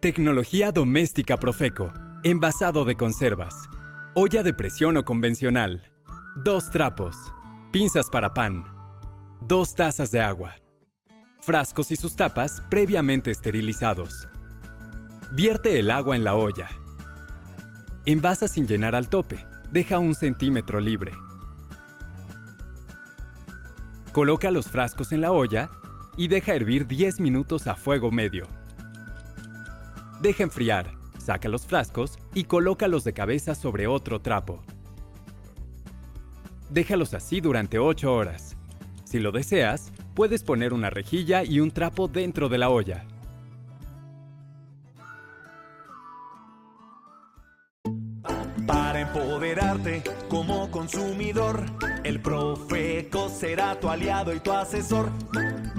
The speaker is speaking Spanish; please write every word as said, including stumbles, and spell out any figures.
Tecnología doméstica Profeco. Envasado de conservas. Olla de presión o convencional. Dos trapos. Pinzas para pan. Dos tazas de agua. Frascos y sus tapas previamente esterilizados. Vierte el agua en la olla. Envasa sin llenar al tope. Deja un centímetro libre. Coloca los frascos en la olla y deja hervir diez minutos a fuego medio. Deja enfriar, saca los frascos y colócalos de cabeza sobre otro trapo. Déjalos así durante ocho horas. Si lo deseas, puedes poner una rejilla y un trapo dentro de la olla. Para empoderarte como consumidor, el Profeco será tu aliado y tu asesor.